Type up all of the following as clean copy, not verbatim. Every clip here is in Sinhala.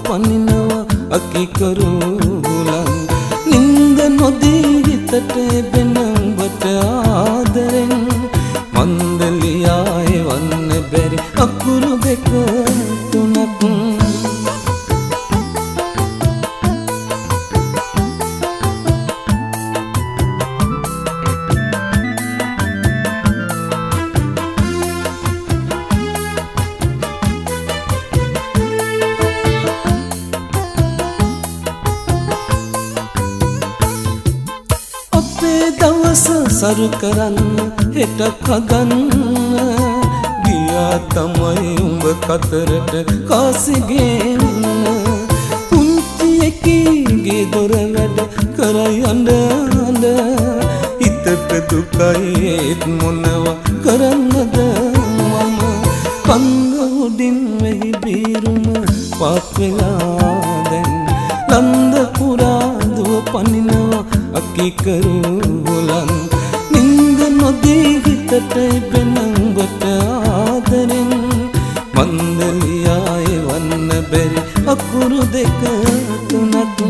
පනිනවා අකි කරු හුලං නින්ද නොදී හිතට එබෙන උඹට ආදරෙන් මන්දලියා එවන්න බැරි අකුරු දෙක තුනක් දවස සරු කරන්න හෙට කගන්න ගියා තමයි උඹ කතරට කාසිගෙන පුංචි එකීගේ දොර වැඩ කරයි අඬ අඬ හිතට දුකයි ඒත් මොනවා කරන්නද මම කන්ද උඩින් වෙහි බීරුම පාත් වෙලා දැන් ලන්ද පුරා දුව පනිනවා අකි කරු හුලං නින්ද නොදී හිතට එබෙන උඹට ආදරෙන් මන්දලියා එවන්න බැරි අකුරු දෙක තුනක්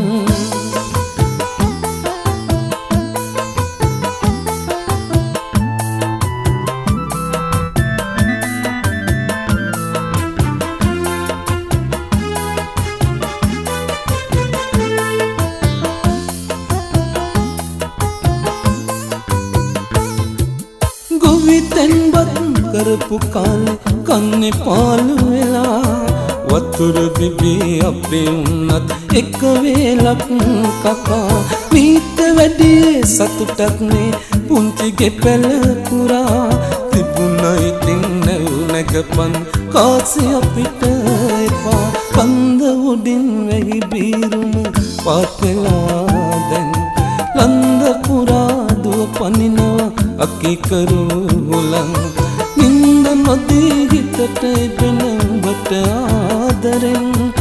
ගොවිතැන්පත් කරපු කාලේ කන්නේ පාළු වෙලා වතුර බිබී අපේ උන්නත් එක වේලක් කකා මීට වැඩි සතුටක් නේ පුංචි ගෙපැල පුරා තිබුණා ඉතින් නැගපන් කාසි අපිට එපා කන්ද උඩින් වෙහි බීරුම පාත් වෙලා දැන් ලන්ද පුරා දුව පනිනවා අකි කරු හුලං නින්ද නොදී හිතට එබෙන උඹට ආදරෙන්